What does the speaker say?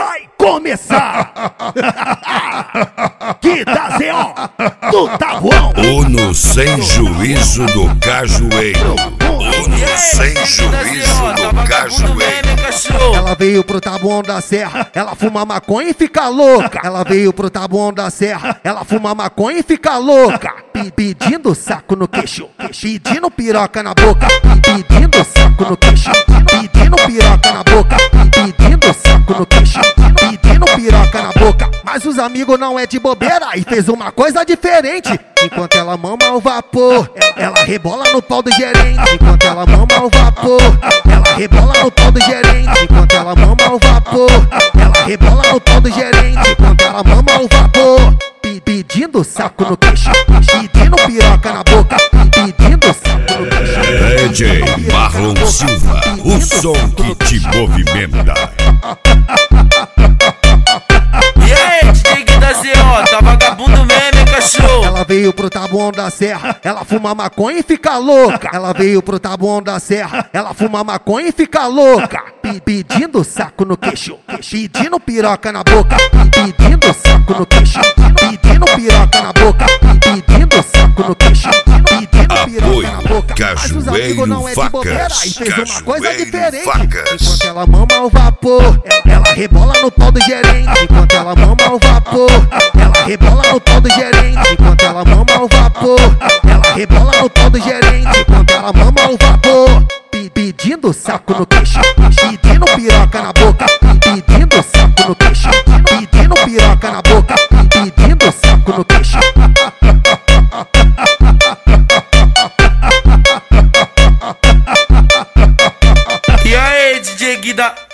vai começar. Guita ZO do Tabuão. Uno sem juízo do cajueiro. Uno sem juízo do cajueiro. Ela veio pro Tabuão da Serra, ela fuma maconha e fica louca. Ela veio pro Tabuão da Serra, ela fuma maconha e fica louca. Pedindo saco no queixo, pedindo piroca na boca. Pedindo saco no queixo, pedindo piroca na boca. Pedindo saco no queixo, pedindo piroca na boca. Mas os amigos não é de bobeira e fez uma coisa diferente. Enquanto ela mama o vapor, ela rebola no pau do gerente. Enquanto ela mama o vapor, ela rebola no pau do gerente. Enquanto ela mama o vapor, ela rebola no pau do gerente. Enquanto ela mama o vapor, pedindo saco no queixo, pedindo piroca na boca. Pedindo saco no queixo. DJ Marlon Silva, o som que te movimenta. E aí, DJ Guita ZO, tá vagabundo mesmo, hein, cachorro? Ela veio pro Tabuão da Serra, ela fuma maconha e fica louca. Ela veio pro Tabuão da Serra, ela fuma maconha e fica louca. Pedindo saco no queixo, pedindo piroca na boca. Pedindo saco no queixo, pedindo piroca na boca. Pedindo saco no queixo, pedindo piroca na boca. Mas os amigos não é de bobeira e fez uma coisa diferente. Enquanto ela mama o vapor, ela rebola no pau do gerente. Enquanto ela mama o vapor, ela rebola no pau do gerente. Enquanto ela mama o vapor, ela rebola no pau do gerente. Enquanto ela mama o vapor, pedindo saco no queixo, pedindo piroca na boca. Pedindo saco no queixo, pedindo piroca na boca. Pedindo saco no queixo. E aí, DJ Guita